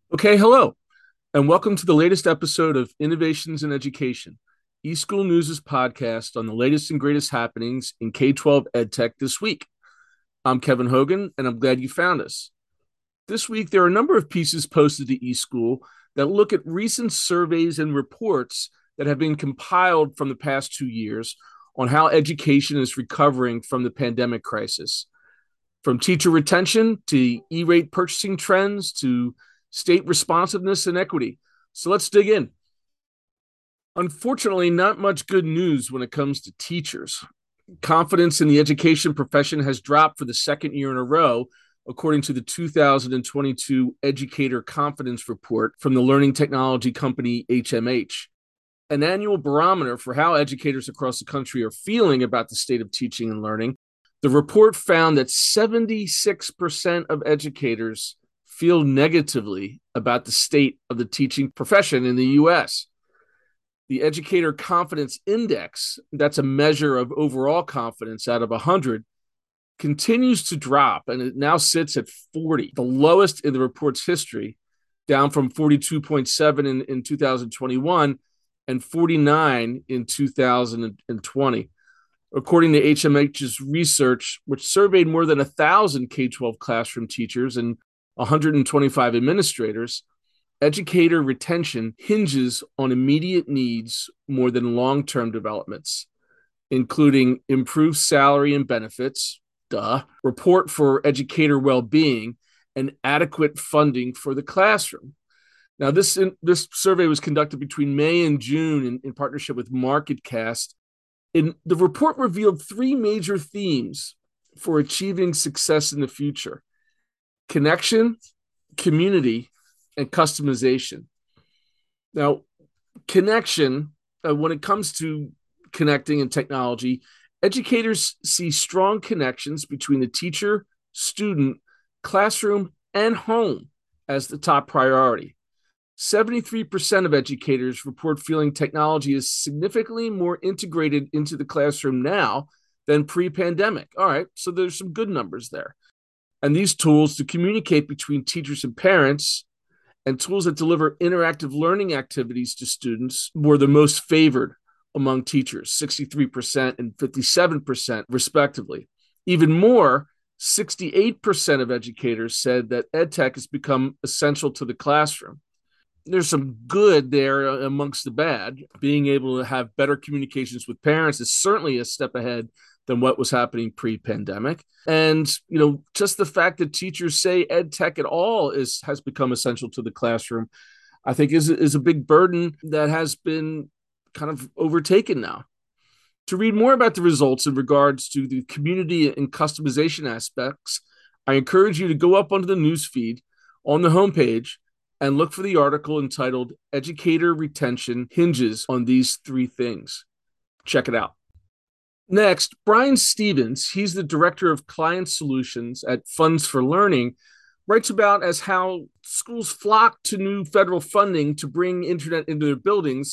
Okay, hello, and welcome to the latest episode of Innovations in Education, eSchool News' podcast on the latest and greatest happenings in K-12 EdTech this week. I'm Kevin Hogan, and I'm glad you found us. This week, there are a number of pieces posted to eSchool that look at recent surveys and reports that have been compiled from the past 2 years on how education is recovering from the pandemic crisis. From teacher retention to E-rate purchasing trends to state responsiveness and equity. So let's dig in. Unfortunately, not much good news when it comes to teachers. Confidence in the education profession has dropped for the second year in a row, according to the 2022 Educator Confidence Report from the learning technology company HMH, an annual barometer for how educators across the country are feeling about the state of teaching and learning. The report found that 76% of educators feel negatively about the state of the teaching profession in the U.S. The Educator Confidence Index, that's a measure of overall confidence out of 100, continues to drop, and it now sits at 40, the lowest in the report's history, down from 42.7 in 2021 and 49 in 2020. According to HMH's research, which surveyed more than 1,000 K-12 classroom teachers and 125 administrators, educator retention hinges on immediate needs more than long-term developments, including improved salary and benefits, report for educator well-being, and adequate funding for the classroom. Now, this survey was conducted between May and June in partnership with MarketCast. The report revealed three major themes for achieving success in the future: connection, community, and customization. Now, connection, when it comes to connecting and technology, educators see strong connections between the teacher, student, classroom, and home as the top priority. 73% of educators report feeling technology is significantly more integrated into the classroom now than pre-pandemic. All right, so there's some good numbers there. And these tools to communicate between teachers and parents and tools that deliver interactive learning activities to students were the most favored among teachers, 63% and 57% respectively. Even more, 68% of educators said that EdTech has become essential to the classroom. There's some good there amongst the bad. Being able to have better communications with parents is certainly a step ahead than what was happening pre-pandemic. And, just the fact that teachers say ed tech at all has become essential to the classroom, I think is a big burden that has been kind of overtaken now. To read more about the results in regards to the community and customization aspects, I encourage you to go up onto the news feed on the homepage and look for the article entitled Educator Retention Hinges on These Three Things. Check it out. Next, Brian Stevens, he's the Director of Client Solutions at Funds for Learning, writes about as how schools flock to new federal funding to bring internet into their buildings